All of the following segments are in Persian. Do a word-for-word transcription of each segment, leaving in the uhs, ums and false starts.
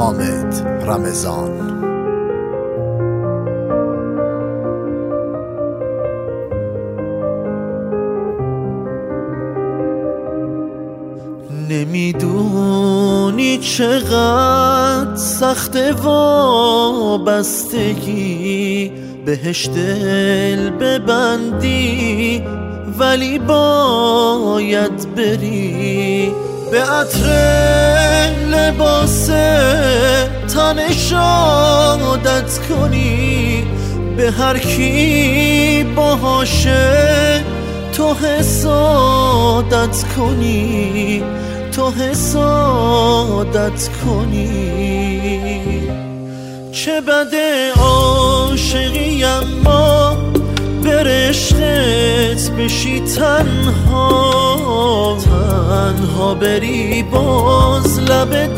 حامد رمضان. نمیدونی چقدر سخت وابستگی بهش دل ببندی، ولی باید بری به عطر لباس تنش عادت کنی، به هر کی باهاشه تو حسادت کنی، تو حسادت کنی. چه بده عاشقی اما بر عشقت بشی تنها، تنها بری باز لب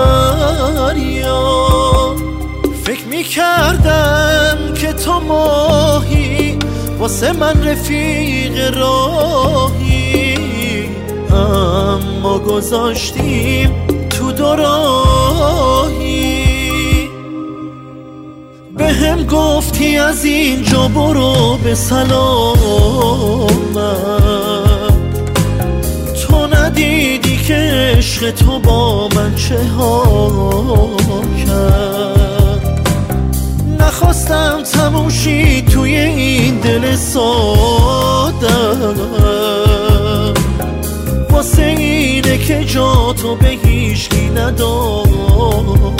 دریا. فکر میکردم که تو ماهی واسه من رفیق راهی، اما گذاشتیم تو دو راهی. به هم گفتی از اینجا برو به سلامت، تو ندیدی که عشق تو با من چه ها کرد. نخواستم تموم شی توی این دل ساده، واسه اینه که جا تو به هیچکی ندادم.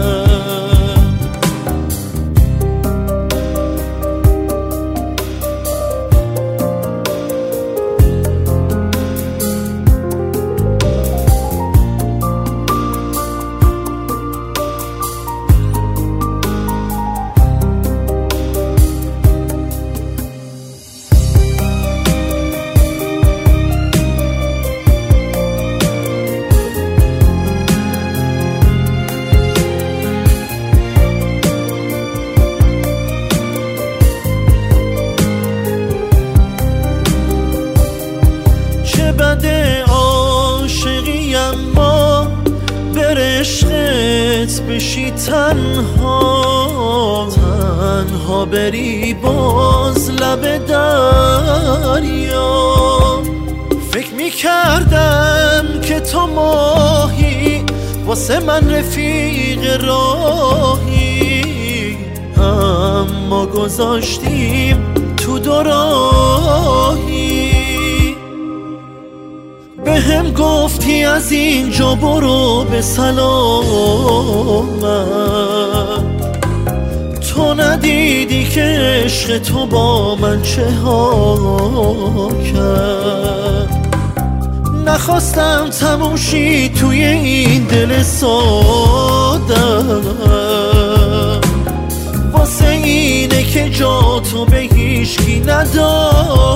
بده عاشقی اما بر عشقت بشی تنها، تنها بری باز لب دریا. فکر میکردم که تو ماهی واسه من رفیق راهی، اما گذاشتیم تو دو راهی. به هم گفتی از اینجا برو به سلامت، تو ندیدی که عشق تو با من چه ها کرد. نخواستم تموم شی توی این دل ساده، واسه اینه که جا تو به هیچکی ندادم.